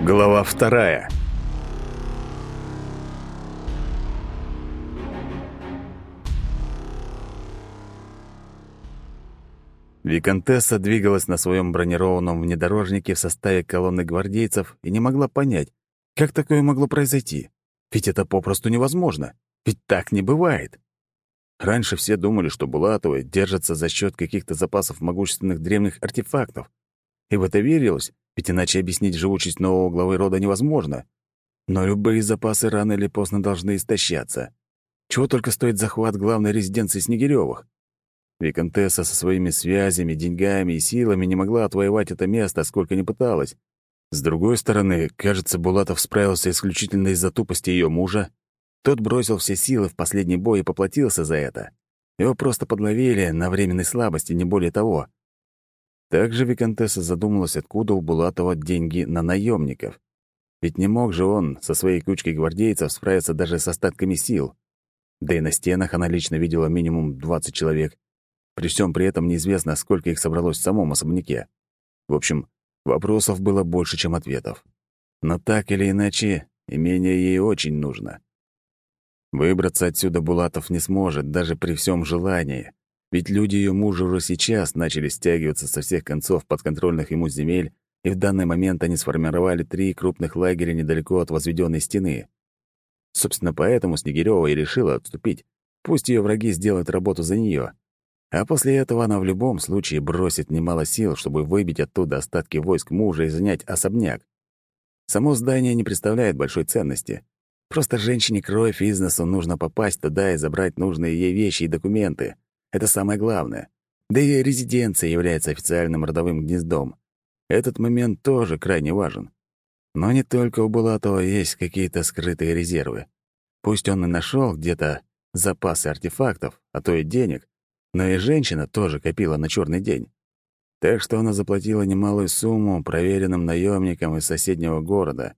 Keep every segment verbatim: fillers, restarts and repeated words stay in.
Глава вторая. Викантесса двигалась на своем бронированном внедорожнике в составе колонны гвардейцев и не могла понять, как такое могло произойти. Ведь это попросту невозможно. Ведь так не бывает. Раньше все думали, что Булатовы держатся за счет каких-то запасов могущественных древних артефактов. И в это верилось, ведь иначе объяснить живучесть нового главы рода невозможно. Но любые запасы рано или поздно должны истощаться. Чего только стоит захват главной резиденции Снегирёвых. Викантесса со своими связями, деньгами и силами не могла отвоевать это место, сколько ни пыталась. С другой стороны, кажется, Булатов справился исключительно из-за тупости ее мужа. Тот бросил все силы в последний бой и поплатился за это. Его просто подловили на временной слабости, не более того. Также Викантесса задумалась, откуда у Булатова деньги на наемников. Ведь не мог же он со своей кучкой гвардейцев справиться даже с остатками сил. Да и на стенах она лично видела минимум двадцать человек. При всем при этом неизвестно, сколько их собралось в самом особняке. В общем, вопросов было больше, чем ответов. Но так или иначе, имение ей очень нужно. Выбраться отсюда Булатов не сможет, даже при всем желании. Ведь люди ее мужа уже сейчас начали стягиваться со всех концов подконтрольных ему земель, и в данный момент они сформировали три крупных лагеря недалеко от возведенной стены. Собственно, поэтому Снегирёва и решила отступить. Пусть ее враги сделают работу за нее. А после этого она в любом случае бросит немало сил, чтобы выбить оттуда остатки войск мужа и занять особняк. Само здание не представляет большой ценности. Просто женщине кровь из носу нужно попасть туда и забрать нужные ей вещи и документы. Это самое главное. Да и резиденция является официальным родовым гнездом. Этот момент тоже крайне важен. Но не только у Булатова есть какие-то скрытые резервы. Пусть он и нашел где-то запасы артефактов, а то и денег, но и женщина тоже копила на черный день. Так что она заплатила немалую сумму проверенным наемникам из соседнего города.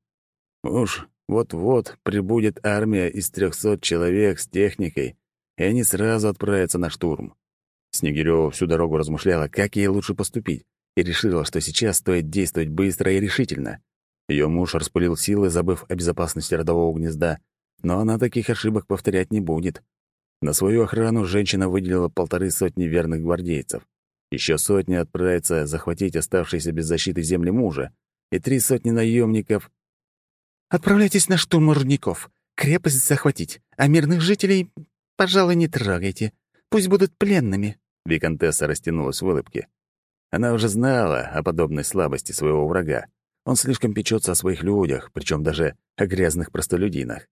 Уж вот-вот прибудет армия из трехсот человек с техникой, и они сразу отправятся на штурм. Снегирёва всю дорогу размышляла, как ей лучше поступить, и решила, что сейчас стоит действовать быстро и решительно. Ее муж распылил силы, забыв о безопасности родового гнезда, но она таких ошибок повторять не будет. На свою охрану женщина выделила полторы сотни верных гвардейцев. Еще сотня отправится захватить оставшиеся без защиты земли мужа, и три сотни наемников. «Отправляйтесь на штурм рудников. Крепость захватить, а мирных жителей, пожалуй, не трогайте. Пусть будут пленными». Викантесса растянулась в улыбке. Она уже знала о подобной слабости своего врага. Он слишком печется о своих людях, причем даже о грязных простолюдинах.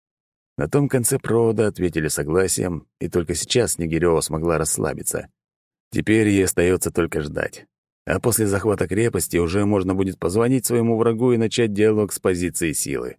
На том конце провода ответили согласием, и только сейчас Снегирёва смогла расслабиться. Теперь ей остается только ждать. А после захвата крепости уже можно будет позвонить своему врагу и начать диалог с позиции силы.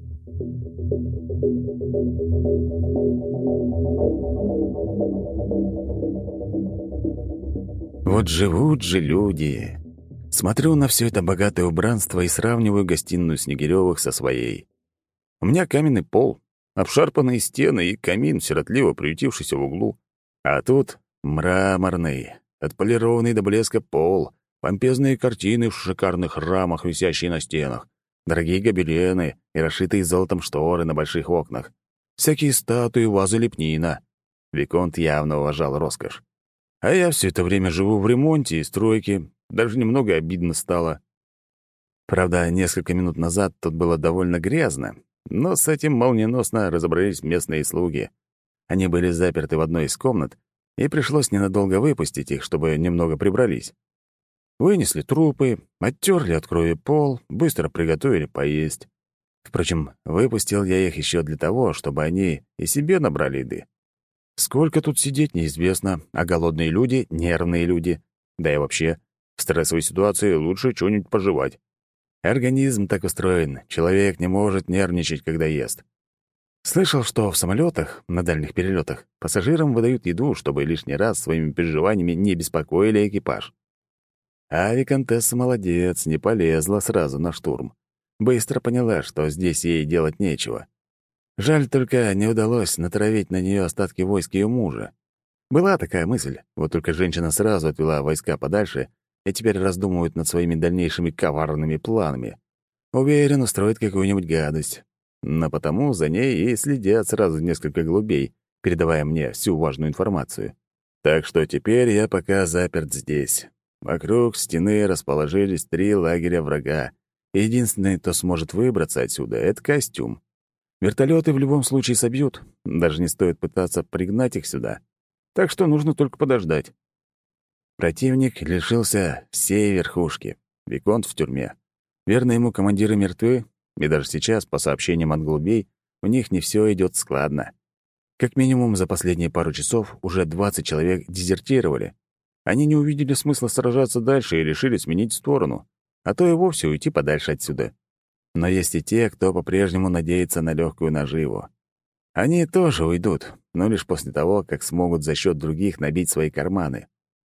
Вот живут же люди. Смотрю на все это богатое убранство и сравниваю гостиную Снегирёвых со своей. У меня каменный пол, обшарпанные стены и камин, сиротливо приютившийся в углу. А тут мраморный, отполированный до блеска пол, помпезные картины в шикарных рамах, висящие на стенах, дорогие гобелены и расшитые золотом шторы на больших окнах, всякие статуи, вазы, лепнина. Виконт явно уважал роскошь. А я все это время живу в ремонте и стройке, даже немного обидно стало. Правда, несколько минут назад тут было довольно грязно, но с этим молниеносно разобрались местные слуги. Они были заперты в одной из комнат, и пришлось ненадолго выпустить их, чтобы немного прибрались. Вынесли трупы, оттерли от крови пол, быстро приготовили поесть. Впрочем, выпустил я их еще для того, чтобы они и себе набрали еды. Сколько тут сидеть, неизвестно, а голодные люди — нервные люди. Да и вообще, в стрессовой ситуации лучше что-нибудь пожевать. Организм так устроен, человек не может нервничать, когда ест. Слышал, что в самолетах на дальних перелетах пассажирам выдают еду, чтобы лишний раз своими переживаниями не беспокоили экипаж. А Викантесса молодец, не полезла сразу на штурм. Быстро поняла, что здесь ей делать нечего. Жаль только, не удалось натравить на нее остатки войск ее мужа. Была такая мысль, вот только женщина сразу отвела войска подальше и теперь раздумывают над своими дальнейшими коварными планами. Уверен, устроит какую-нибудь гадость. Но потому за ней и следят сразу несколько голубей, передавая мне всю важную информацию. Так что теперь я пока заперт здесь. Вокруг стены расположились три лагеря врага. Единственный, кто сможет выбраться отсюда, — это костюм. Вертолеты в любом случае собьют. Даже не стоит пытаться пригнать их сюда. Так что нужно только подождать. Противник лишился всей верхушки. Виконт в тюрьме. Верно ему командиры мертвы, и даже сейчас, по сообщениям от голубей, у них не все идет складно. Как минимум, за последние пару часов уже двадцать человек дезертировали. Они не увидели смысла сражаться дальше и решили сменить сторону, а то и вовсе уйти подальше отсюда. Но есть и те, кто по-прежнему надеется на легкую наживу. Они тоже уйдут, но лишь после того, как смогут за счет других набить свои карманы.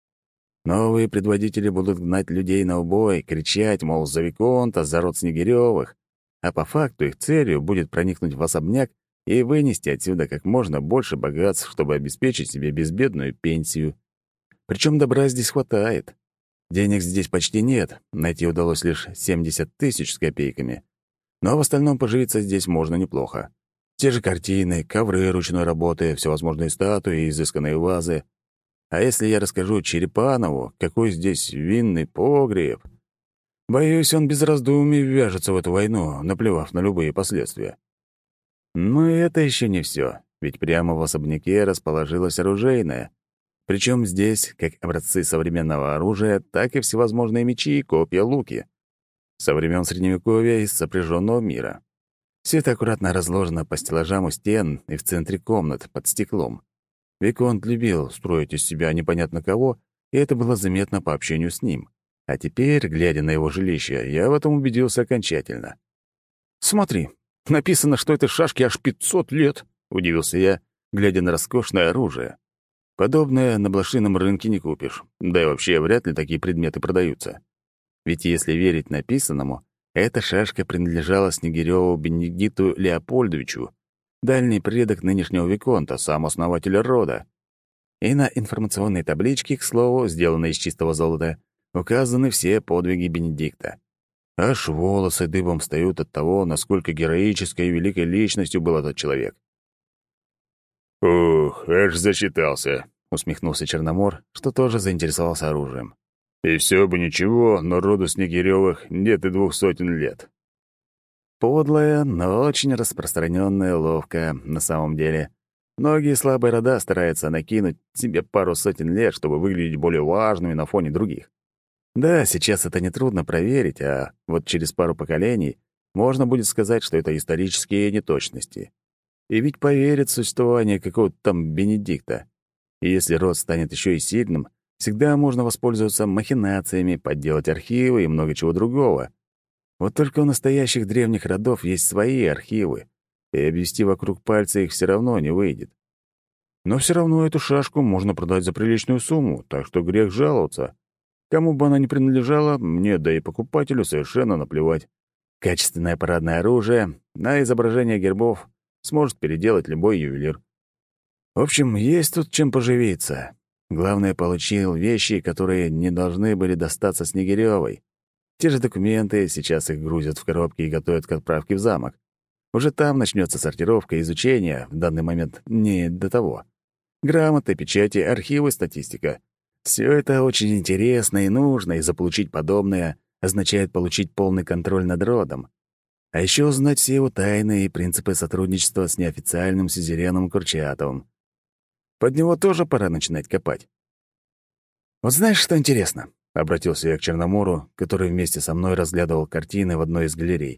Новые предводители будут гнать людей на убой, кричать, мол, за Виконта, за род Снегирёвых, а по факту их целью будет проникнуть в особняк и вынести отсюда как можно больше богатств, чтобы обеспечить себе безбедную пенсию. Причем добра здесь хватает. Денег здесь почти нет, найти удалось лишь семьдесят тысяч с копейками. Но в остальном поживиться здесь можно неплохо. Те же картины, ковры ручной работы, всевозможные статуи и изысканные вазы. А если я расскажу Черепанову, какой здесь винный погреб, боюсь, он без раздумий ввяжется в эту войну, наплевав на любые последствия. Но и это еще не все, ведь прямо в особняке расположилась оружейная. Причем здесь как образцы современного оружия, так и всевозможные мечи, копья, луки. Со времен Средневековья из сопряженного мира. Все это аккуратно разложено по стеллажам у стен и в центре комнат, под стеклом. Виконт любил строить из себя непонятно кого, и это было заметно по общению с ним. А теперь, глядя на его жилище, я в этом убедился окончательно. «Смотри, написано, что этой шашке аж пятьсот лет», — удивился я, глядя на роскошное оружие. Подобное на блошином рынке не купишь, да и вообще вряд ли такие предметы продаются. Ведь если верить написанному, эта шашка принадлежала Снегирёву Бенедикту Леопольдовичу, дальний предок нынешнего Виконта, сам основатель рода. И на информационной табличке, к слову, сделанной из чистого золота, указаны все подвиги Бенедикта. Аж волосы дыбом встают от того, насколько героической и великой личностью был этот человек. «Ух, аж зачитался», — усмехнулся Черномор, что тоже заинтересовался оружием. «И все бы ничего, но роду Снегирёвых нет и двух сотен лет». Подлая, но очень распространенная уловка на самом деле. Многие слабые рода стараются накинуть себе пару сотен лет, чтобы выглядеть более важными на фоне других. Да, сейчас это нетрудно проверить, а вот через пару поколений можно будет сказать, что это исторические неточности. И ведь поверят в существование какого-то там Бенедикта. И если род станет еще и сильным, всегда можно воспользоваться махинациями, подделать архивы и много чего другого. Вот только у настоящих древних родов есть свои архивы, и обвести вокруг пальца их все равно не выйдет. Но все равно эту шашку можно продать за приличную сумму, так что грех жаловаться. Кому бы она ни принадлежала, мне, да и покупателю совершенно наплевать. Качественное парадное оружие на изображение гербов сможет переделать любой ювелир. В общем, есть тут чем поживиться. Главное, получил вещи, которые не должны были достаться Снегирёвой. Те же документы, сейчас их грузят в коробки и готовят к отправке в замок. Уже там начнется сортировка и изучение, в данный момент не до того. Грамоты, печати, архивы, статистика. Все это очень интересно и нужно, и заполучить подобное означает получить полный контроль над родом. А еще узнать все его тайны и принципы сотрудничества с неофициальным сюзереном Курчатовым. Под него тоже пора начинать копать. «Вот знаешь, что интересно?» — обратился я к Черномору, который вместе со мной разглядывал картины в одной из галерей.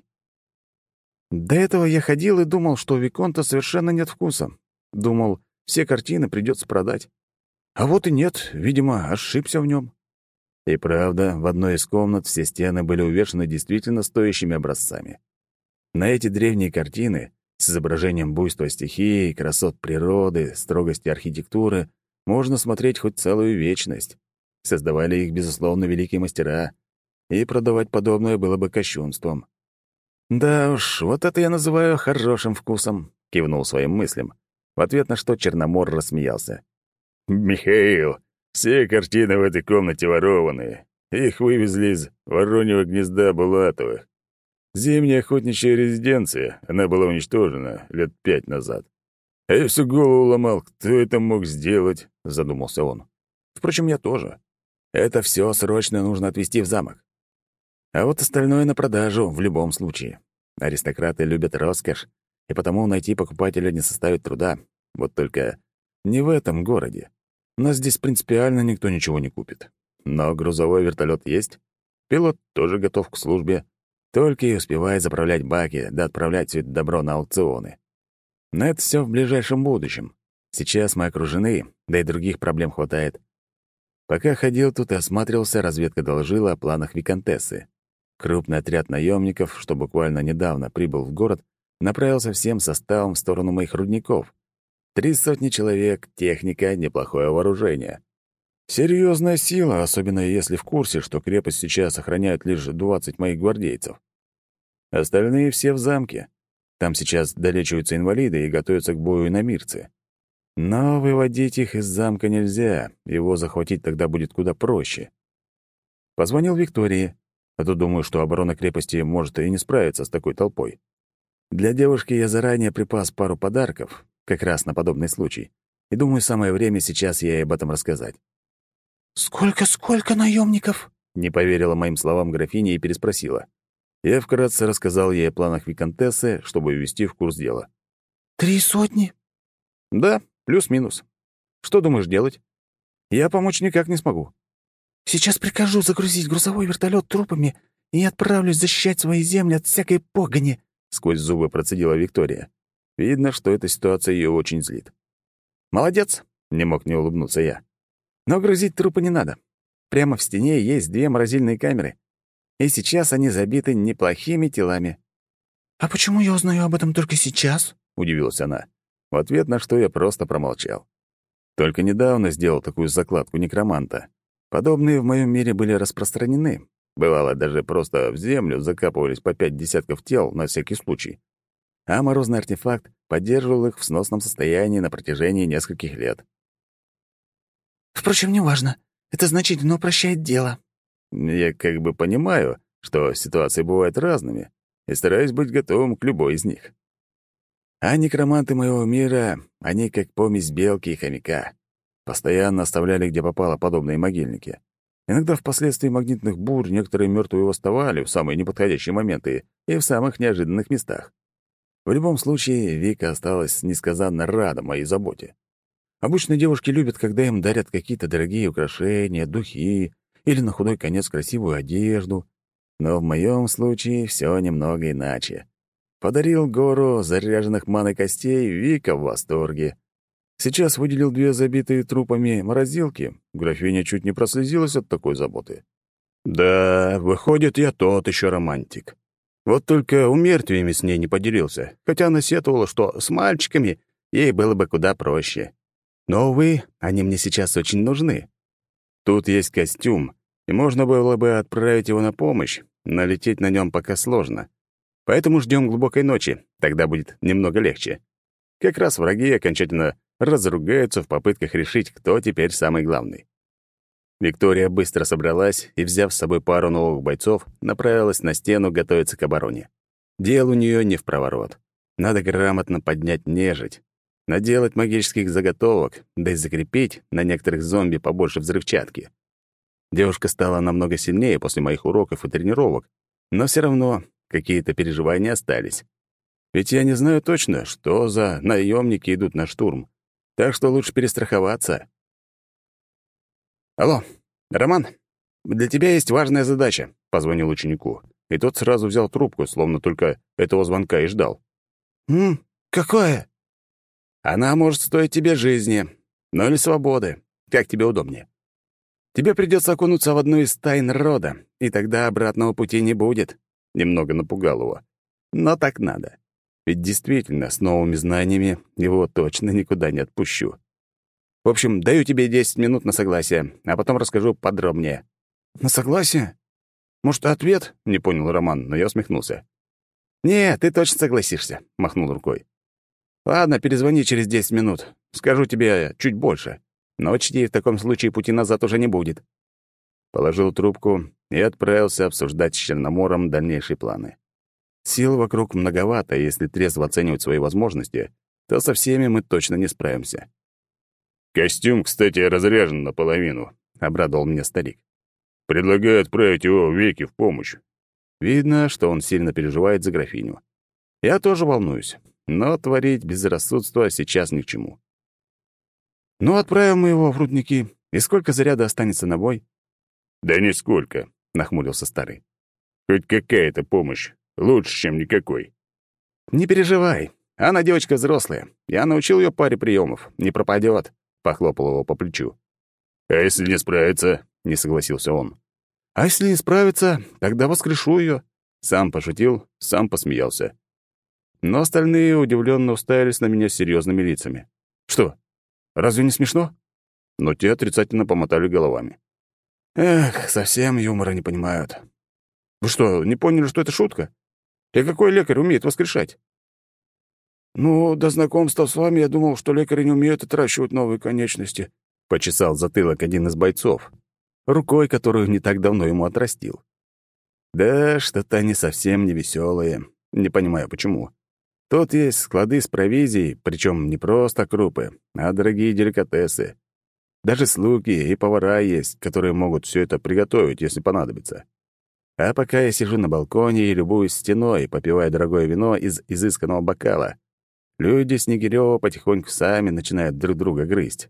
До этого я ходил и думал, что у Виконта совершенно нет вкуса. Думал, все картины придется продать. А вот и нет, видимо, ошибся в нем. И правда, в одной из комнат все стены были увешаны действительно стоящими образцами. На эти древние картины с изображением буйства стихии, красот природы, строгости архитектуры можно смотреть хоть целую вечность. Создавали их, безусловно, великие мастера, и продавать подобное было бы кощунством. «Да уж, вот это я называю хорошим вкусом», — кивнул своим мыслям, в ответ на что Черномор рассмеялся. «Михаил, все картины в этой комнате ворованные. Их вывезли из Вороньего гнезда Булатовых. Зимняя охотничья резиденция, она была уничтожена лет пять назад. А я всю голову ломал, кто это мог сделать, задумался он. Впрочем, я тоже. Это все срочно нужно отвезти в замок. А вот остальное на продажу в любом случае. Аристократы любят роскошь, и потому найти покупателя не составит труда. Вот только не в этом городе. У нас здесь принципиально никто ничего не купит. Но грузовой вертолет есть. Пилот тоже готов к службе. Только и успевает заправлять баки, да отправлять все это добро на аукционы. Но это все в ближайшем будущем. Сейчас мы окружены, да и других проблем хватает. Пока ходил тут и осматривался, разведка доложила о планах виконтессы. Крупный отряд наемников, что буквально недавно прибыл в город, направился всем составом в сторону моих рудников. Три сотни человек, техника, неплохое вооружение. Серьезная сила, особенно если в курсе, что крепость сейчас охраняют лишь двадцать моих гвардейцев. Остальные все в замке. Там сейчас долечиваются инвалиды и готовятся к бою иномирцы. Но выводить их из замка нельзя, его захватить тогда будет куда проще. Позвонил Виктории, а то думаю, что оборона крепости может и не справиться с такой толпой. Для девушки я заранее припас пару подарков, как раз на подобный случай, и думаю, самое время сейчас ей об этом рассказать. «Сколько-сколько наемников?» — не поверила моим словам графиня и переспросила. Я вкратце рассказал ей о планах виконтессы, чтобы ввести в курс дела. «Три сотни?» «Да, плюс-минус. Что думаешь делать? Я помочь никак не смогу». «Сейчас прикажу загрузить грузовой вертолет трупами и отправлюсь защищать свои земли от всякой погони», — сквозь зубы процедила Виктория. Видно, что эта ситуация ее очень злит. «Молодец!» — не мог не улыбнуться я. «Но грузить трупы не надо. Прямо в стене есть две морозильные камеры. И сейчас они забиты неплохими телами». «А почему я узнаю об этом только сейчас?» — удивилась она. В ответ на что я просто промолчал. Только недавно сделал такую закладку некроманта. Подобные в моем мире были распространены. Бывало, даже просто в землю закапывались по пять десятков тел на всякий случай. А морозный артефакт поддерживал их в сносном состоянии на протяжении нескольких лет. «Впрочем, неважно. Это значительно упрощает дело». Я как бы понимаю, что ситуации бывают разными, и стараюсь быть готовым к любой из них. А некроманты моего мира, они как помесь белки и хомяка. Постоянно оставляли, где попало, подобные могильники. Иногда впоследствии магнитных бурь некоторые мертвые восставали в самые неподходящие моменты и в самых неожиданных местах. В любом случае, Вика осталась несказанно рада моей заботе. Обычно девушки любят, когда им дарят какие-то дорогие украшения, духи или на худой конец красивую одежду. Но в моем случае все немного иначе. Подарил гору заряженных маной костей, Вика в восторге. Сейчас выделил две забитые трупами морозилки. Графиня чуть не прослезилась от такой заботы. Да, выходит, я тот еще романтик. Вот только умертвиями с ней не поделился, хотя она сетовала, что с мальчиками ей было бы куда проще. Но, увы, они мне сейчас очень нужны. Тут есть костюм, и можно было бы отправить его на помощь, но лететь на нем пока сложно. Поэтому ждем глубокой ночи, тогда будет немного легче. Как раз враги окончательно разругаются в попытках решить, кто теперь самый главный. Виктория быстро собралась и, взяв с собой пару новых бойцов, направилась на стену готовиться к обороне. Дел у нее не впроворот. Надо грамотно поднять нежить, наделать магических заготовок, да и закрепить на некоторых зомби побольше взрывчатки. Девушка стала намного сильнее после моих уроков и тренировок, но все равно какие-то переживания остались. Ведь я не знаю точно, что за наемники идут на штурм, так что лучше перестраховаться. «Алло, Роман, для тебя есть важная задача», — позвонил ученику, и тот сразу взял трубку, словно только этого звонка и ждал. «М, какое?» «Она может стоить тебе жизни, но или свободы, как тебе удобнее. Тебе придется окунуться в одну из тайн рода, и тогда обратного пути не будет». Немного напугал его. Но так надо. Ведь действительно, с новыми знаниями его точно никуда не отпущу. В общем, даю тебе десять минут на согласие, а потом расскажу подробнее. «На согласие? Может, ответ?» — не понял Роман, но я усмехнулся. «Не, ты точно согласишься», — махнул рукой. «Ладно, перезвони через десять минут. Скажу тебе чуть больше. Но учти, в таком случае пути назад уже не будет». Положил трубку и отправился обсуждать с Черномором дальнейшие планы. Сил вокруг многовато, и если трезво оценивать свои возможности, то со всеми мы точно не справимся. «Костюм, кстати, разряжен наполовину», — обрадовал меня старик. «Предлагаю отправить его в Веки в помощь». Видно, что он сильно переживает за графиню. Я тоже волнуюсь, но творить безрассудство сейчас ни к чему. Ну, отправим мы его в рудники. И сколько заряда останется на бой? «Да нисколько», — нахмурился старый. «Хоть какая-то помощь. Лучше, чем никакой». «Не переживай. Она девочка взрослая. Я научил ее паре приемов. Не пропадет», — похлопал его по плечу. «А если не справится?» — не согласился он. «А если не справится, тогда воскрешу ее». Сам пошутил, сам посмеялся. Но остальные удивленно уставились на меня с серьезными лицами. «Что, разве не смешно?» Но те отрицательно помотали головами. «Эх, совсем юмора не понимают. Вы что, не поняли, что это шутка? И какой лекарь умеет воскрешать?» «Ну, до знакомства с вами я думал, что лекари не умеют отращивать новые конечности», — почесал затылок один из бойцов, рукой, которую не так давно ему отрастил. «Да, что-то они совсем не веселые. Не понимаю, почему. Тут есть склады с провизией, причем не просто крупы, а дорогие деликатесы. Даже слуги и повара есть, которые могут все это приготовить, если понадобится. А пока я сижу на балконе и любуюсь стеной, попивая дорогое вино из изысканного бокала, люди Снегирёва потихоньку сами начинают друг друга грызть.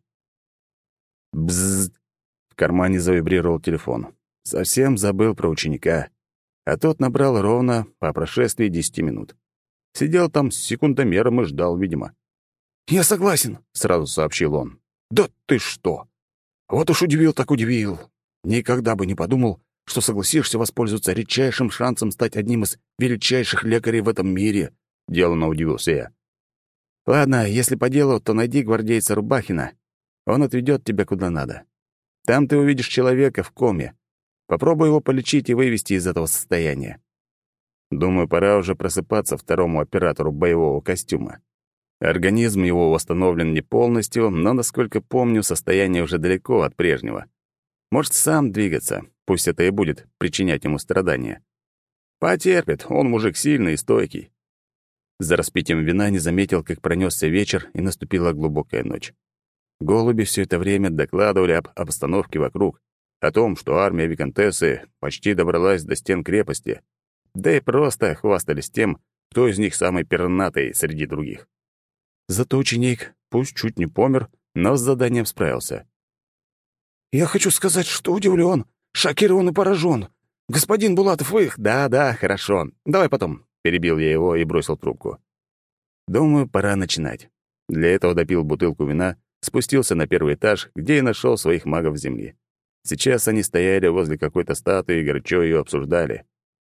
Бззз. В кармане завибрировал телефон. Совсем забыл про ученика. А тот набрал ровно по прошествии десяти минут. Сидел там с секундомером и ждал, видимо. «Я согласен», — сразу сообщил он. «Да ты что! Вот уж удивил так удивил. Никогда бы не подумал, что согласишься воспользоваться редчайшим шансом стать одним из величайших лекарей в этом мире», — деланно удивился я. «Ладно, если по делу, то найди гвардейца Рубахина. Он отведет тебя куда надо. Там ты увидишь человека в коме. Попробуй его полечить и вывести из этого состояния. Думаю, пора уже просыпаться второму оператору боевого костюма. Организм его восстановлен не полностью, но, насколько помню, состояние уже далеко от прежнего. Может сам двигаться, пусть это и будет причинять ему страдания. Потерпит, он мужик сильный и стойкий». За распитием вина не заметил, как пронесся вечер, и наступила глубокая ночь. Голуби все это время докладывали об обстановке вокруг, о том, что армия виконтессы почти добралась до стен крепости, да и просто хвастались тем, кто из них самый пернатый среди других. Зато ученик, пусть чуть не помер, но с заданием справился. «Я хочу сказать, что удивлен, шокирован и поражен. Господин Булатов, вы их...» «Да-да, хорошо. Давай потом», — перебил я его и бросил трубку. «Думаю, пора начинать». Для этого допил бутылку вина, спустился на первый этаж, где и нашел своих магов земли. Сейчас они стояли возле какой-то статуи и горячо ее обсуждали.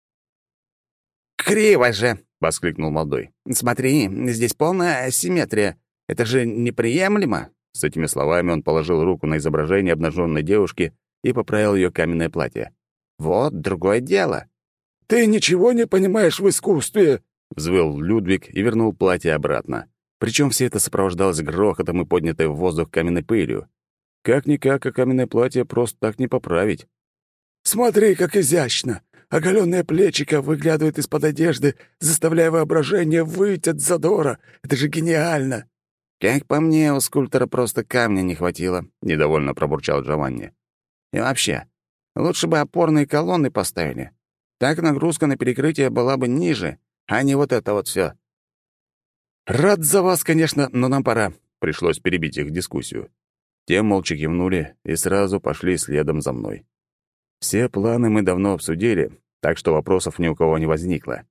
«Криво же!» — воскликнул молодой. «Смотри, здесь полная асимметрия. Это же неприемлемо!» С этими словами он положил руку на изображение обнаженной девушки и поправил ее каменное платье. «Вот другое дело!» «Ты ничего не понимаешь в искусстве!» — взвыл Людвиг и вернул платье обратно. Причем все это сопровождалось грохотом и поднятой в воздух каменной пылью. Как-никак, а каменное платье просто так не поправить. «Смотри, как изящно! Оголённое плечико выглядывает из-под одежды, заставляя воображение выть от задора. Это же гениально!» «Как по мне, у скульптора просто камня не хватило», — недовольно пробурчал Джованни. «И вообще, лучше бы опорные колонны поставили. Так нагрузка на перекрытие была бы ниже, а не вот это вот все. «Рад за вас, конечно, но нам пора», — пришлось перебить их дискуссию. Те молча кивнули и сразу пошли следом за мной. Все планы мы давно обсудили, так что вопросов ни у кого не возникло.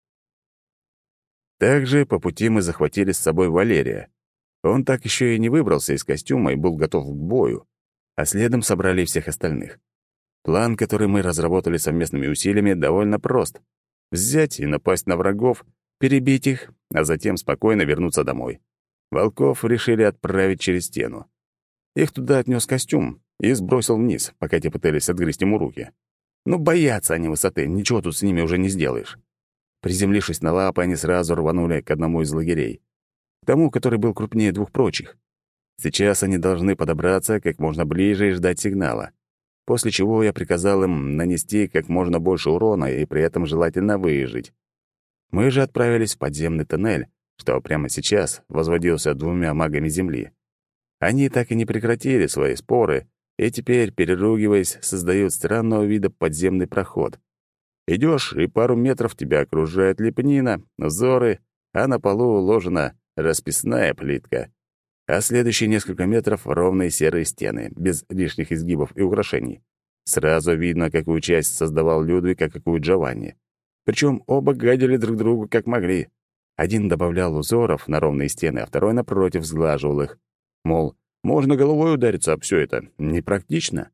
Также по пути мы захватили с собой Валерия. Он так еще и не выбрался из костюма и был готов к бою, а следом собрали всех остальных. План, который мы разработали совместными усилиями, довольно прост. Взять и напасть на врагов, перебить их, а затем спокойно вернуться домой. Волков решили отправить через стену. Их туда отнес костюм и сбросил вниз, пока те пытались отгрызть ему руки. Ну, боятся они высоты, ничего тут с ними уже не сделаешь. Приземлившись на лапы, они сразу рванули к одному из лагерей. К тому, который был крупнее двух прочих. Сейчас они должны подобраться как можно ближе и ждать сигнала. После чего я приказал им нанести как можно больше урона и при этом желательно выжить. Мы же отправились в подземный тоннель, что прямо сейчас возводился двумя магами Земли. Они так и не прекратили свои споры, и теперь, переругиваясь, создают странного вида подземный проход. Идешь, и пару метров тебя окружает лепнина, узоры, а на полу уложена расписная плитка. А следующие несколько метров — ровные серые стены, без лишних изгибов и украшений. Сразу видно, какую часть создавал Людвиг, а какую Джованни. Причем оба гадили друг другу как могли. Один добавлял узоров на ровные стены, а второй, напротив, сглаживал их. Мол, можно головой удариться об все это. Непрактично.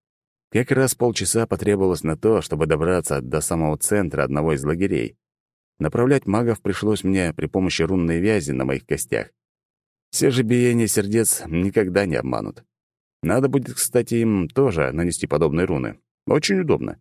Как раз полчаса потребовалось на то, чтобы добраться до самого центра одного из лагерей. Направлять магов пришлось мне при помощи рунной вязи на моих костях. Все же биения сердец никогда не обманут. Надо будет, кстати, им тоже нанести подобные руны. Очень удобно.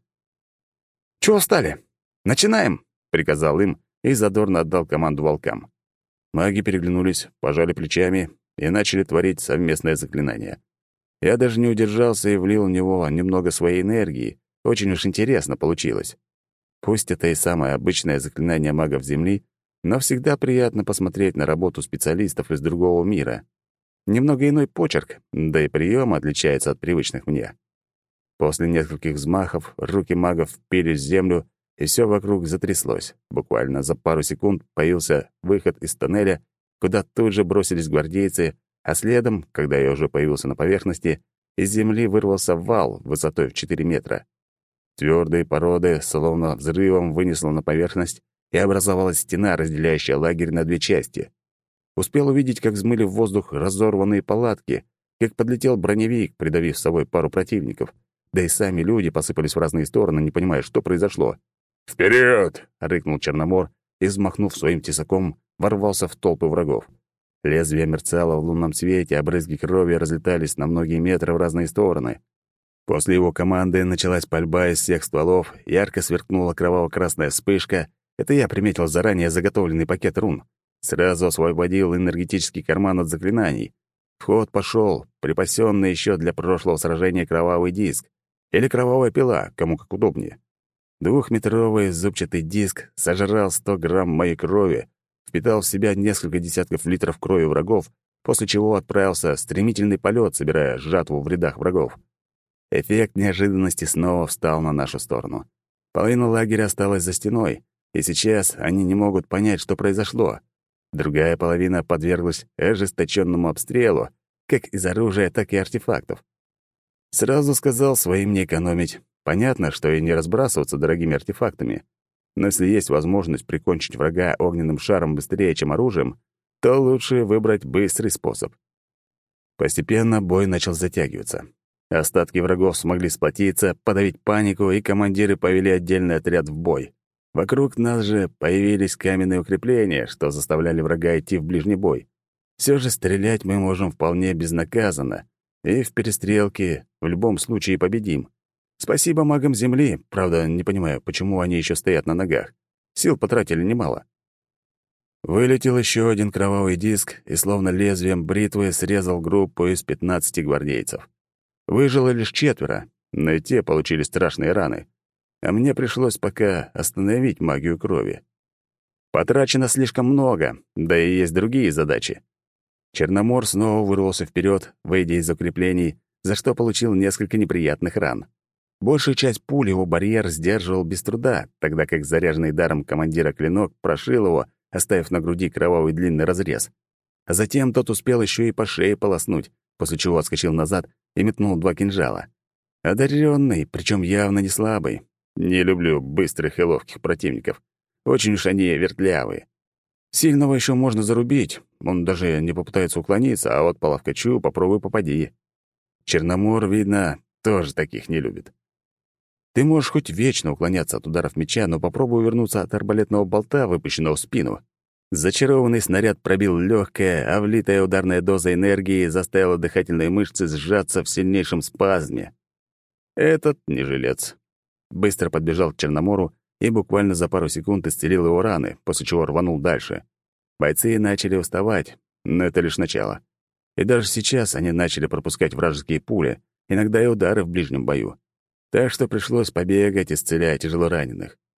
«Чего встали? Начинаем!» — приказал им и задорно отдал команду волкам. Маги переглянулись, пожали плечами и начали творить совместное заклинание. Я даже не удержался и влил в него немного своей энергии. Очень уж интересно получилось. Пусть это и самое обычное заклинание магов Земли, но всегда приятно посмотреть на работу специалистов из другого мира. Немного иной почерк, да и прием отличается от привычных мне. После нескольких взмахов руки магов впились в землю, и все вокруг затряслось. Буквально за пару секунд появился выход из тоннеля, куда тут же бросились гвардейцы, а следом, когда я уже появился на поверхности, из земли вырвался вал высотой в четыре метра. Твердые породы, словно взрывом, вынесло на поверхность, и образовалась стена, разделяющая лагерь на две части. Успел увидеть, как взмыли в воздух разорванные палатки, как подлетел броневик, придавив с собой пару противников, да и сами люди посыпались в разные стороны, не понимая, что произошло. «Вперед!» — рыкнул Черномор и, взмахнув своим тесаком, ворвался в толпы врагов. Лезвие мерцало в лунном свете, а брызги крови разлетались на многие метры в разные стороны. После его команды началась пальба из всех стволов, ярко сверкнула кроваво-красная вспышка. Это я приметил заранее заготовленный пакет рун. Сразу освободил энергетический карман от заклинаний. В ход пошел припасенный еще для прошлого сражения кровавый диск. Или кровавая пила, кому как удобнее. Двухметровый зубчатый диск сожрал сто грамм моей крови, впитал в себя несколько десятков литров крови врагов, после чего отправился в стремительный полет, собирая жатву в рядах врагов. Эффект неожиданности снова встал на нашу сторону. Половина лагеря осталась за стеной, и сейчас они не могут понять, что произошло. Другая половина подверглась ожесточенному обстрелу, как из оружия, так и артефактов. Сразу сказал своим не экономить. Понятно, что и не разбрасываться дорогими артефактами. Но если есть возможность прикончить врага огненным шаром быстрее, чем оружием, то лучше выбрать быстрый способ. Постепенно бой начал затягиваться. Остатки врагов смогли сплотиться, подавить панику, и командиры повели отдельный отряд в бой. Вокруг нас же появились каменные укрепления, что заставляли врага идти в ближний бой. Все же стрелять мы можем вполне безнаказанно, и в перестрелке в любом случае победим. Спасибо магам Земли, правда, не понимаю, почему они еще стоят на ногах. Сил потратили немало. Вылетел еще один кровавый диск и словно лезвием бритвы срезал группу из пятнадцати гвардейцев. Выжило лишь четверо, но и те получили страшные раны. А мне пришлось пока остановить магию крови. Потрачено слишком много, да и есть другие задачи. Черномор снова вырвался вперед, выйдя из укреплений, за что получил несколько неприятных ран. Большую часть пуль его барьер сдерживал без труда, тогда как заряженный даром командира клинок прошил его, оставив на груди кровавый длинный разрез. А затем тот успел еще и по шее полоснуть, после чего отскочил назад и метнул два кинжала. Одаренный, причем явно не слабый. Не люблю быстрых и ловких противников. Очень уж они вертлявые. Сильного еще можно зарубить, он даже не попытается уклониться, а вот по ловкачу попробуй попади. Черномор, видно, тоже таких не любит. Ты можешь хоть вечно уклоняться от ударов меча, но попробуй увернуться от арбалетного болта, выпущенного в спину. Зачарованный снаряд пробил легкое, а влитая ударная доза энергии заставила дыхательные мышцы сжаться в сильнейшем спазме. Этот не жилец. Быстро подбежал к Черномору и буквально за пару секунд исцелил его раны, после чего рванул дальше. Бойцы начали уставать, но это лишь начало. И даже сейчас они начали пропускать вражеские пули, иногда и удары в ближнем бою. Так что пришлось побегать, исцеляя тяжелораненых.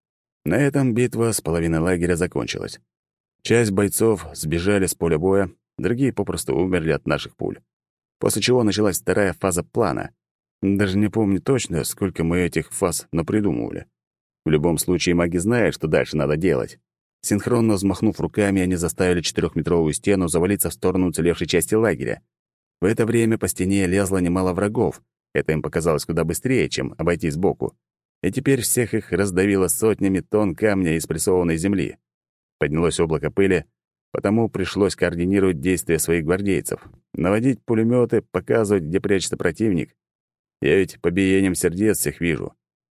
На этом битва с половиной лагеря закончилась. Часть бойцов сбежали с поля боя, другие попросту умерли от наших пуль. После чего началась вторая фаза плана. Даже не помню точно, сколько мы этих фаз напридумывали. В любом случае, маги знают, что дальше надо делать. Синхронно взмахнув руками, они заставили четырехметровую стену завалиться в сторону уцелевшей части лагеря. В это время по стене лезло немало врагов. Это им показалось куда быстрее, чем обойти сбоку. И теперь всех их раздавило сотнями тонн камня из прессованной земли. Поднялось облако пыли, потому пришлось координировать действия своих гвардейцев, наводить пулеметы, показывать, где прячется противник. Я ведь по биениям сердец всех вижу.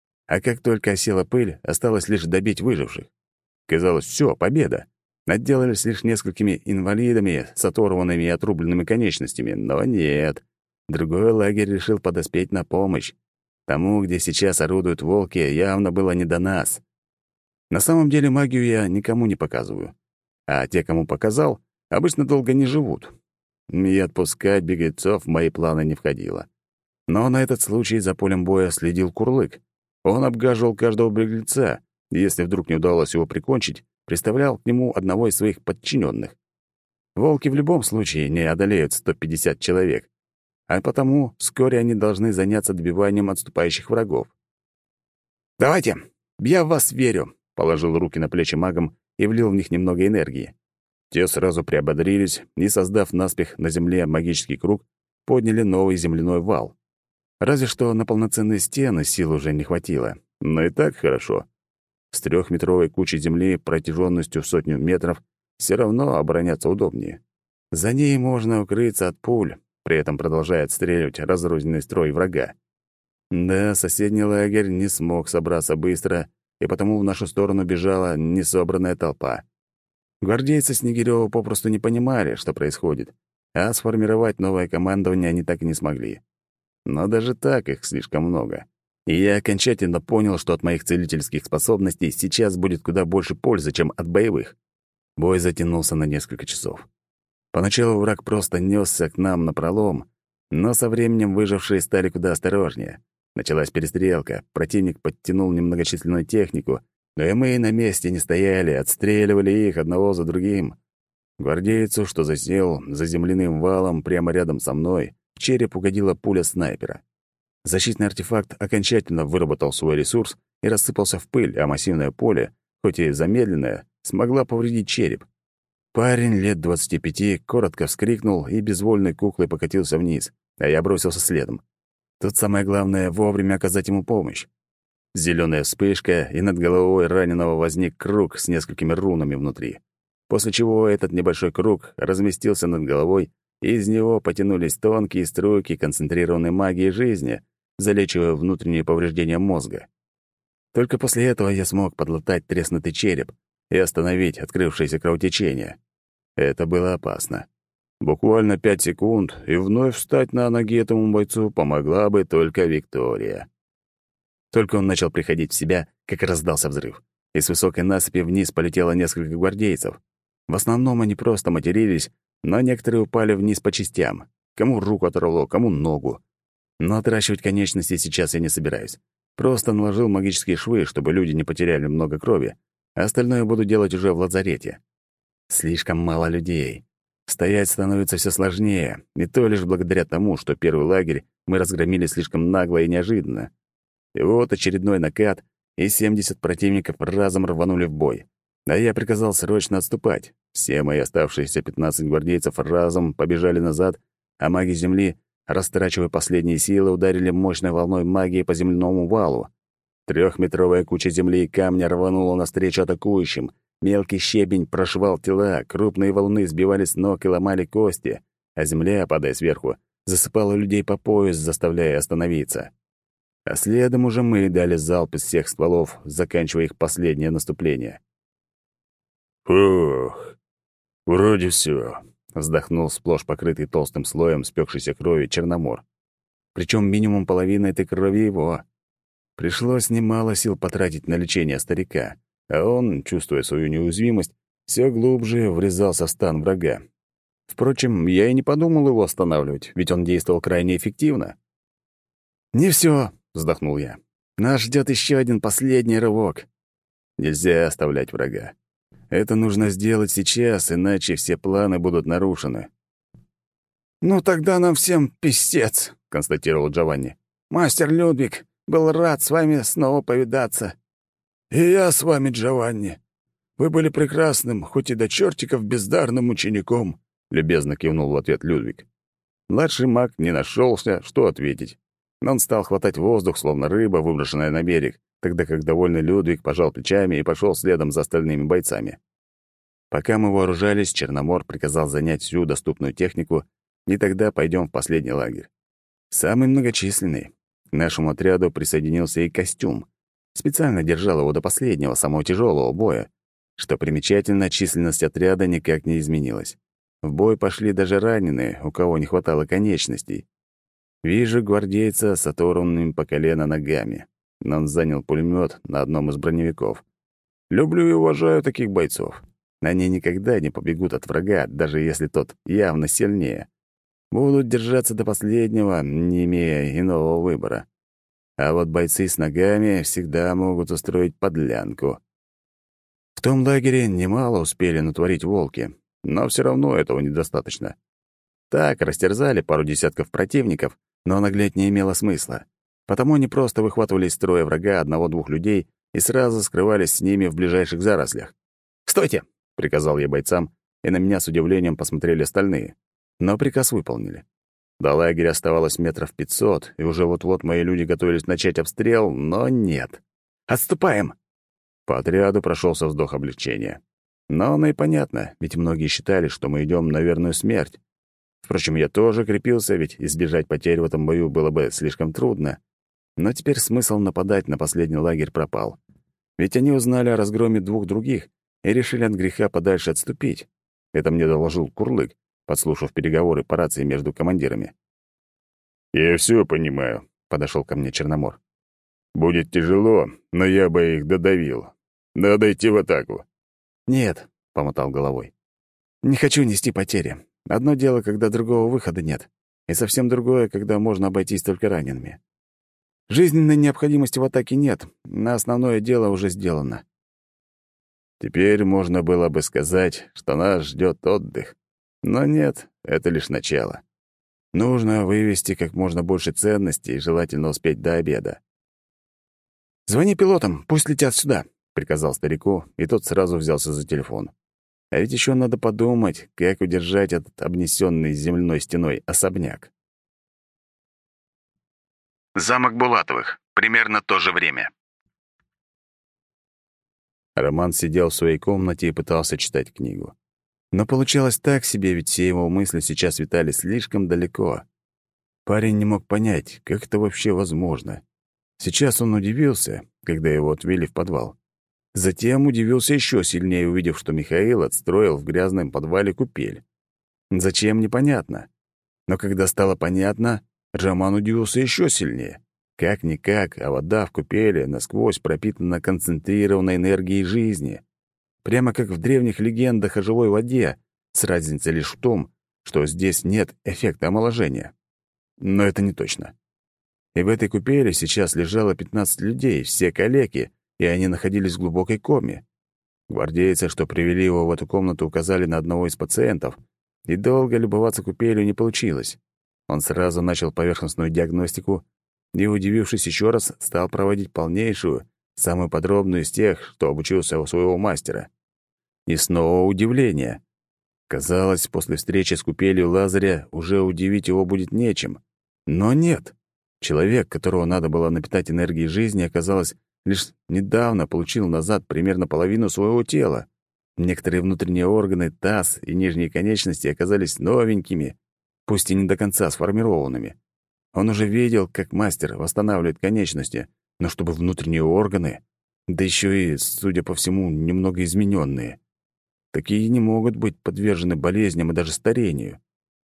А как только осела пыль, осталось лишь добить выживших. Казалось, все, победа. Отделались лишь несколькими инвалидами с оторванными и отрубленными конечностями, но нет. Другой лагерь решил подоспеть на помощь. Тому, где сейчас орудуют волки, явно было не до нас. На самом деле магию я никому не показываю. А те, кому показал, обычно долго не живут. И отпускать беглецов в мои планы не входило. Но на этот случай за полем боя следил Курлык. Он обгаживал каждого беглеца, и если вдруг не удалось его прикончить, приставлял к нему одного из своих подчиненных. Волки в любом случае не одолеют сто пятьдесят человек, а потому вскоре они должны заняться добиванием отступающих врагов. «Давайте, я в вас верю», — положил руки на плечи магам и влил в них немного энергии. Те сразу приободрились и, создав наспех на земле магический круг, подняли новый земляной вал. Разве что на полноценные стены сил уже не хватило, но и так хорошо. С трехметровой кучей земли протяженностью в сотню метров все равно обороняться удобнее. За ней можно укрыться от пуль, при этом продолжая отстреливать разрозненный строй врага. Да, соседний лагерь не смог собраться быстро, и потому в нашу сторону бежала несобранная толпа. Гвардейцы Снегирёва попросту не понимали, что происходит, а сформировать новое командование они так и не смогли. Но даже так их слишком много. И я окончательно понял, что от моих целительских способностей сейчас будет куда больше пользы, чем от боевых. Бой затянулся на несколько часов. Поначалу враг просто нёсся к нам напролом, но со временем выжившие стали куда осторожнее. Началась перестрелка, противник подтянул немногочисленную технику, но и мы на месте не стояли, отстреливали их одного за другим. Гвардейцу, что засел за земляным валом прямо рядом со мной, в череп угодила пуля снайпера. Защитный артефакт окончательно выработал свой ресурс и рассыпался в пыль, а массивное поле, хоть и замедленное, смогла повредить череп. Парень лет двадцати пяти коротко вскрикнул и безвольной куклой покатился вниз, а я бросился следом. Тут самое главное — вовремя оказать ему помощь. Зелёная вспышка, и над головой раненого возник круг с несколькими рунами внутри. После чего этот небольшой круг разместился над головой, и из него потянулись тонкие струйки концентрированной магии жизни, залечивая внутренние повреждения мозга. Только после этого я смог подлатать треснутый череп и остановить открывшееся кровотечение. Это было опасно. Буквально пять секунд, и вновь встать на ноги этому бойцу помогла бы только Виктория. Только он начал приходить в себя, как раздался взрыв, и с высокой насыпи вниз полетело несколько гвардейцев. В основном они просто матерились, но некоторые упали вниз по частям. Кому руку оторвало, кому ногу. Но отращивать конечности сейчас я не собираюсь. Просто наложил магические швы, чтобы люди не потеряли много крови, а остальное буду делать уже в лазарете. Слишком мало людей. Стоять становится все сложнее, и то лишь благодаря тому, что первый лагерь мы разгромили слишком нагло и неожиданно. И вот очередной накат, и семьдесят противников разом рванули в бой. А я приказал срочно отступать. Все мои оставшиеся пятнадцать гвардейцев разом побежали назад, а маги земли, растрачивая последние силы, ударили мощной волной магии по земляному валу. Трехметровая куча земли и камня рванула навстречу атакующим. Мелкий щебень прошивал тела, крупные волны сбивали с ног и ломали кости, а земля, падая сверху, засыпала людей по пояс, заставляя остановиться. А следом уже мы дали залп из всех стволов, заканчивая их последнее наступление. «Фух, вроде все», — вздохнул сплошь покрытый толстым слоем спекшейся крови Черномор. Причем минимум половина этой крови его. Пришлось немало сил потратить на лечение старика, а он, чувствуя свою неуязвимость, все глубже врезался в стан врага. Впрочем, я и не подумал его останавливать, ведь он действовал крайне эффективно. «Не все, вздохнул я. «Нас ждет еще один последний рывок». Нельзя оставлять врага. Это нужно сделать сейчас, иначе все планы будут нарушены. «Ну тогда нам всем пиздец», — констатировал Джованни. «Мастер Людвиг был рад с вами снова повидаться». «И я с вами, Джованни. Вы были прекрасным, хоть и до чертиков бездарным учеником», — любезно кивнул в ответ Людвиг. Младший маг не нашелся, что ответить. Но он стал хватать воздух, словно рыба, выброшенная на берег, тогда как довольный Людвиг пожал плечами и пошел следом за остальными бойцами. Пока мы вооружались, Черномор приказал занять всю доступную технику, и тогда пойдем в последний лагерь. Самый многочисленный. К нашему отряду присоединился и костюм. Специально держал его до последнего, самого тяжелого боя. Что примечательно, численность отряда никак не изменилась. В бой пошли даже раненые, у кого не хватало конечностей. Вижу гвардейца с оторванными по колено ногами. Он занял пулемет на одном из броневиков. Люблю и уважаю таких бойцов. Они никогда не побегут от врага, даже если тот явно сильнее. Будут держаться до последнего, не имея иного выбора. А вот бойцы с ногами всегда могут устроить подлянку. В том лагере немало успели натворить волки, но все равно этого недостаточно. Так, растерзали пару десятков противников, но наглеть не имело смысла. Потому они просто выхватывали из строя врага одного-двух людей и сразу скрывались с ними в ближайших зарослях. «Стойте!» — приказал я бойцам, и на меня с удивлением посмотрели остальные. Но приказ выполнили. До лагеря оставалось метров пятьсот, и уже вот-вот мои люди готовились начать обстрел, но нет. «Отступаем!» По отряду прошелся вздох облегчения. Но оно и понятно, ведь многие считали, что мы идем на верную смерть. Впрочем, я тоже крепился, ведь избежать потерь в этом бою было бы слишком трудно. Но теперь смысл нападать на последний лагерь пропал. Ведь они узнали о разгроме двух других и решили от греха подальше отступить. Это мне доложил Курлык, подслушав переговоры по рации между командирами. «Я все понимаю», — подошел ко мне Черномор. «Будет тяжело, но я бы их додавил. Надо идти в атаку». «Нет», — помотал головой. «Не хочу нести потери. Одно дело, когда другого выхода нет, и совсем другое, когда можно обойтись только ранеными. Жизненной необходимости в атаке нет, на основное дело уже сделано». Теперь можно было бы сказать, что нас ждет отдых. Но нет, это лишь начало. Нужно вывести как можно больше ценностей и желательно успеть до обеда. «Звони пилотам, пусть летят сюда», — приказал старику, и тот сразу взялся за телефон. А ведь еще надо подумать, как удержать этот обнесенный земляной стеной особняк. Замок Булатовых. Примерно то же время. Роман сидел в своей комнате и пытался читать книгу. Но получалось так себе, ведь все его мысли сейчас витали слишком далеко. Парень не мог понять, как это вообще возможно. Сейчас он удивился, когда его отвели в подвал. Затем удивился еще сильнее, увидев, что Михаил отстроил в грязном подвале купель. Зачем, непонятно. Но когда стало понятно, Роман удивился еще сильнее. Как-никак, а вода в купели насквозь пропитана концентрированной энергией жизни. Прямо как в древних легендах о живой воде, с разницей лишь в том, что здесь нет эффекта омоложения. Но это не точно. И в этой купели сейчас лежало пятнадцать людей, все калеки, и они находились в глубокой коме. Гвардейцы, что привели его в эту комнату, указали на одного из пациентов, и долго любоваться купелью не получилось. Он сразу начал поверхностную диагностику и, удивившись еще раз, стал проводить полнейшую, самую подробную из тех, что обучился у своего мастера. И снова удивление. Казалось, после встречи с купелью Лазаря уже удивить его будет нечем. Но нет. Человек, которого надо было напитать энергией жизни, оказалось, лишь недавно получил назад примерно половину своего тела. Некоторые внутренние органы, таз и нижние конечности оказались новенькими, пусть и не до конца сформированными. Он уже видел, как мастер восстанавливает конечности, но чтобы внутренние органы, да еще и, судя по всему, немного измененные. Такие не могут быть подвержены болезням и даже старению.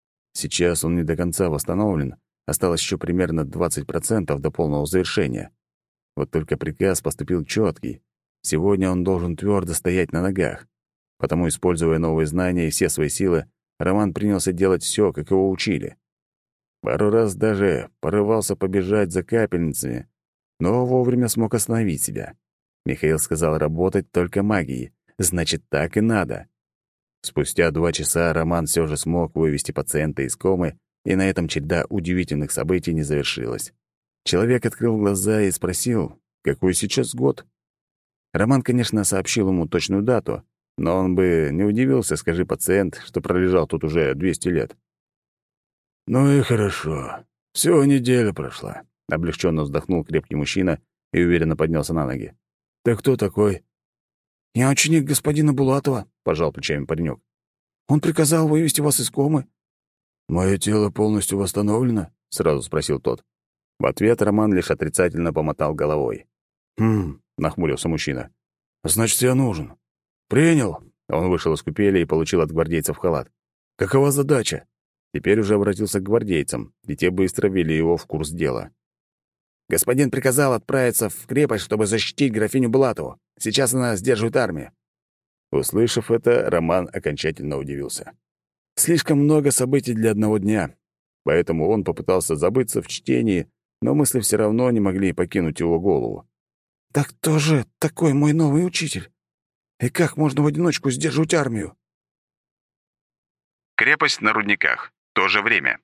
Сейчас он не до конца восстановлен, осталось еще примерно двадцать процентов до полного завершения. Вот только приказ поступил четкий. Сегодня он должен твердо стоять на ногах. Потому, используя новые знания и все свои силы, Роман принялся делать все, как его учили. Пару раз даже порывался побежать за капельницами, но вовремя смог остановить себя. Михаил сказал работать только магией. Значит, так и надо. Спустя два часа Роман все же смог вывести пациента из комы, и на этом череда удивительных событий не завершилась. Человек открыл глаза и спросил, какой сейчас год. Роман, конечно, сообщил ему точную дату, но он бы не удивился, скажи пациент, что пролежал тут уже двести лет. «Ну и хорошо. Всего неделя прошла», — облегченно вздохнул крепкий мужчина и уверенно поднялся на ноги. «Ты кто такой?» «Я ученик господина Булатова», — пожал плечами паренек. «Он приказал вывести вас из комы». «Мое тело полностью восстановлено?» — сразу спросил тот. В ответ Роман лишь отрицательно помотал головой. «Хм», — нахмурился мужчина. «Значит, я нужен». «Принял». Он вышел из купели и получил от гвардейцев халат. «Какова задача?» Теперь уже обратился к гвардейцам, и те быстро ввели его в курс дела. «Господин приказал отправиться в крепость, чтобы защитить графиню Булатову. Сейчас она сдерживает армию». Услышав это, Роман окончательно удивился. Слишком много событий для одного дня. Поэтому он попытался забыться в чтении, но мысли все равно не могли покинуть его голову. «Так кто же такой мой новый учитель? И как можно в одиночку сдерживать армию?» Крепость на рудниках. То же время.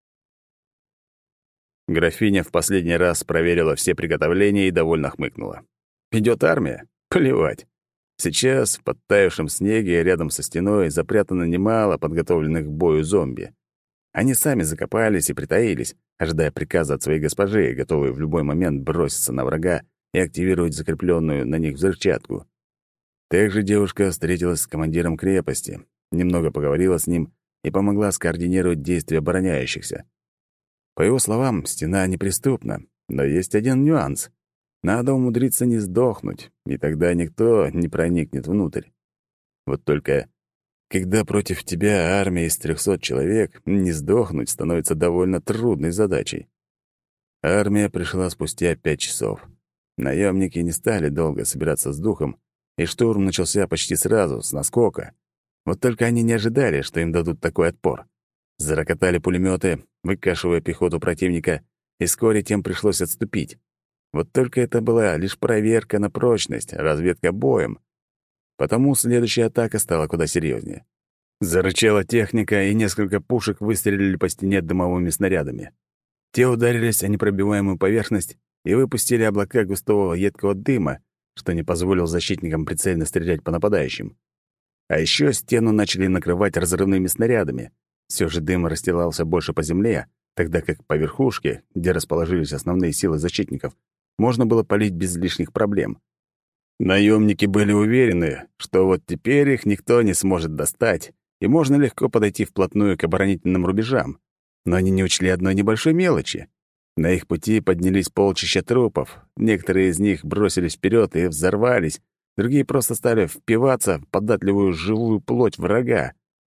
Графиня в последний раз проверила все приготовления и довольно хмыкнула. «Идёт армия? Плевать. Сейчас в подтаявшем снеге рядом со стеной запрятано немало подготовленных к бою зомби. Они сами закопались и притаились, ожидая приказа от своей госпожи, готовые в любой момент броситься на врага и активировать закрепленную на них взрывчатку. Также девушка встретилась с командиром крепости, немного поговорила с ним и помогла скоординировать действия обороняющихся. По его словам, стена неприступна, но есть один нюанс. Надо умудриться не сдохнуть, и тогда никто не проникнет внутрь. Вот только, когда против тебя армия из трехсот человек, не сдохнуть становится довольно трудной задачей. Армия пришла спустя пять часов. Наемники не стали долго собираться с духом, и штурм начался почти сразу, с наскока. Вот только они не ожидали, что им дадут такой отпор. Зарокотали пулеметы, выкашивая пехоту противника, и вскоре тем пришлось отступить. Вот только это была лишь проверка на прочность, разведка боем. Потому следующая атака стала куда серьезнее. Зарычала техника, и несколько пушек выстрелили по стене дымовыми снарядами. Те ударились о непробиваемую поверхность и выпустили облака густого едкого дыма, что не позволило защитникам прицельно стрелять по нападающим. А еще стену начали накрывать разрывными снарядами. Все же дым расстилался больше по земле, тогда как по верхушке, где расположились основные силы защитников, можно было палить без лишних проблем. Наемники были уверены, что вот теперь их никто не сможет достать, и можно легко подойти вплотную к оборонительным рубежам. Но они не учли одной небольшой мелочи. На их пути поднялись полчища трупов, некоторые из них бросились вперед и взорвались, другие просто стали впиваться в податливую живую плоть врага.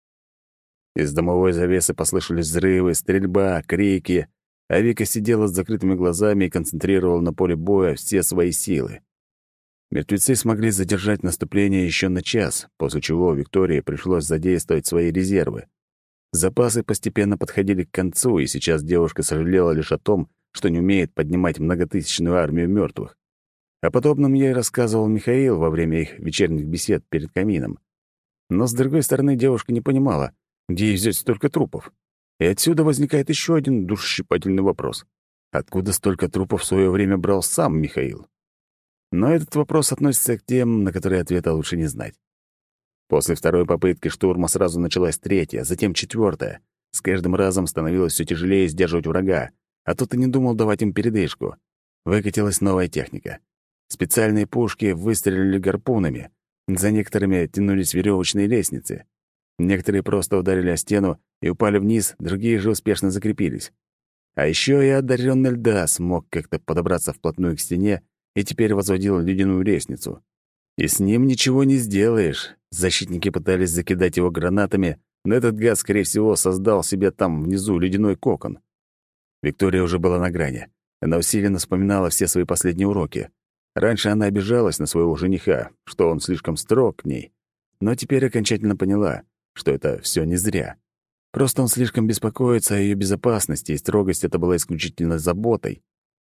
Из дымовой завесы послышались взрывы, стрельба, крики, а Вика сидела с закрытыми глазами и концентрировала на поле боя все свои силы. Мертвецы смогли задержать наступление еще на час, после чего Виктории пришлось задействовать свои резервы. Запасы постепенно подходили к концу, и сейчас девушка сожалела лишь о том, что не умеет поднимать многотысячную армию мертвых. О подобном ей рассказывал Михаил во время их вечерних бесед перед камином. Но, с другой стороны, девушка не понимала, где ей взять столько трупов. И отсюда возникает еще один душещипательный вопрос. Откуда столько трупов в свое время брал сам Михаил? Но этот вопрос относится к тем, на которые ответа лучше не знать. После второй попытки штурма сразу началась третья, затем четвертая. С каждым разом становилось все тяжелее сдерживать врага, а тот и не думал давать им передышку. Выкатилась новая техника. Специальные пушки выстрелили гарпунами. За некоторыми тянулись веревочные лестницы. Некоторые просто ударили о стену и упали вниз, другие же успешно закрепились. А еще и одаренный льда смог как-то подобраться вплотную к стене и теперь возводил ледяную лестницу. И с ним ничего не сделаешь. Защитники пытались закидать его гранатами, но этот гад, скорее всего, создал себе там внизу ледяной кокон. Виктория уже была на грани. Она усиленно вспоминала все свои последние уроки. Раньше она обижалась на своего жениха, что он слишком строг к ней. Но теперь окончательно поняла, что это все не зря. Просто он слишком беспокоится о ее безопасности, и строгость это была исключительно заботой.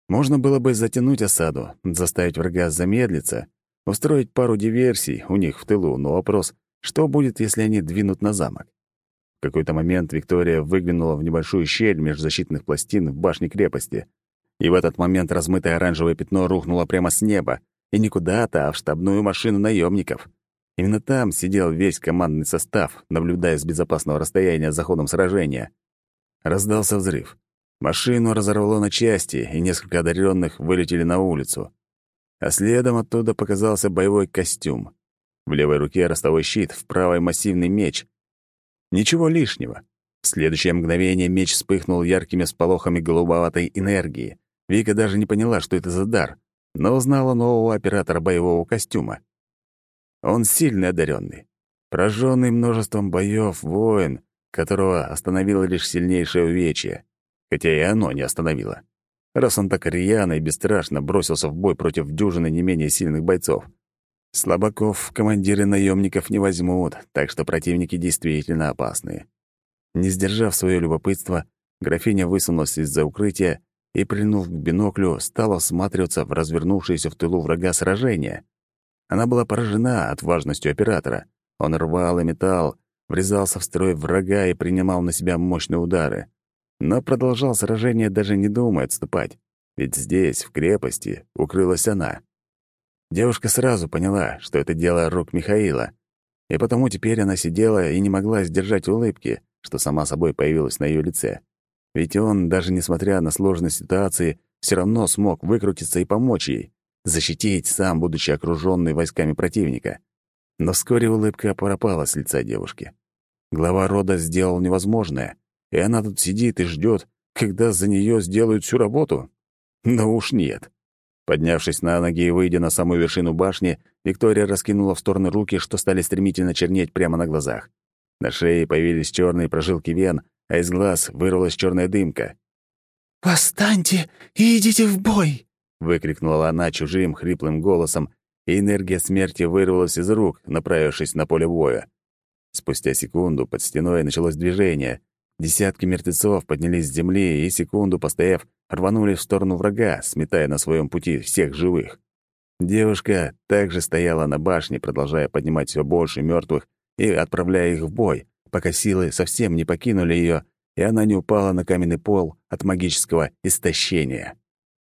Можно было бы затянуть осаду, заставить врага замедлиться, устроить пару диверсий у них в тылу, но вопрос, что будет, если они двинут на замок? В какой-то момент Виктория выглянула в небольшую щель между защитных пластин в башне крепости, и в этот момент размытое оранжевое пятно рухнуло прямо с неба, и не куда-то, а в штабную машину наемников. Именно там сидел весь командный состав, наблюдая с безопасного расстояния за ходом сражения. Раздался взрыв. Машину разорвало на части, и несколько одаренных вылетели на улицу. А следом оттуда показался боевой костюм. В левой руке ростовой щит, в правой массивный меч. Ничего лишнего. В следующее мгновение меч вспыхнул яркими сполохами голубоватой энергии. Вика даже не поняла, что это за дар, но узнала нового оператора боевого костюма. Он сильный одаренный, прожженный множеством боев воин, которого остановило лишь сильнейшее увечье, хотя и оно не остановило. Раз он так рьяно и бесстрашно бросился в бой против дюжины не менее сильных бойцов. Слабаков командиры наемников не возьмут, так что противники действительно опасные. Не сдержав свое любопытство, графиня высунулась из-за укрытия и, прильнув к биноклю, стала всматриваться в развернувшееся в тылу врага сражение. Она была поражена отважностью оператора. Он рвал и метал, врезался в строй врага и принимал на себя мощные удары. Но продолжал сражение, даже не думая отступать. Ведь здесь, в крепости, укрылась она. Девушка сразу поняла, что это дело рук Михаила, и потому теперь она сидела и не могла сдержать улыбки, что сама собой появилась на ее лице. Ведь он, даже несмотря на сложность ситуации, все равно смог выкрутиться и помочь ей, защитить, сам будучи окружённой войсками противника. Но вскоре улыбка пропала с лица девушки. Глава рода сделал невозможное, и она тут сидит и ждет, когда за нее сделают всю работу? Но уж нет. Поднявшись на ноги и выйдя на самую вершину башни, Виктория раскинула в стороны руки, что стали стремительно чернеть прямо на глазах. На шее появились черные прожилки вен, а из глаз вырвалась черная дымка. «Восстаньте и идите в бой!» — выкрикнула она чужим хриплым голосом, и энергия смерти вырвалась из рук, направившись на поле боя. Спустя секунду под стеной началось движение. Десятки мертвецов поднялись с земли и, секунду постояв, рванули в сторону врага, сметая на своем пути всех живых. Девушка также стояла на башне, продолжая поднимать все больше мертвых и отправляя их в бой, пока силы совсем не покинули ее, и она не упала на каменный пол от магического истощения.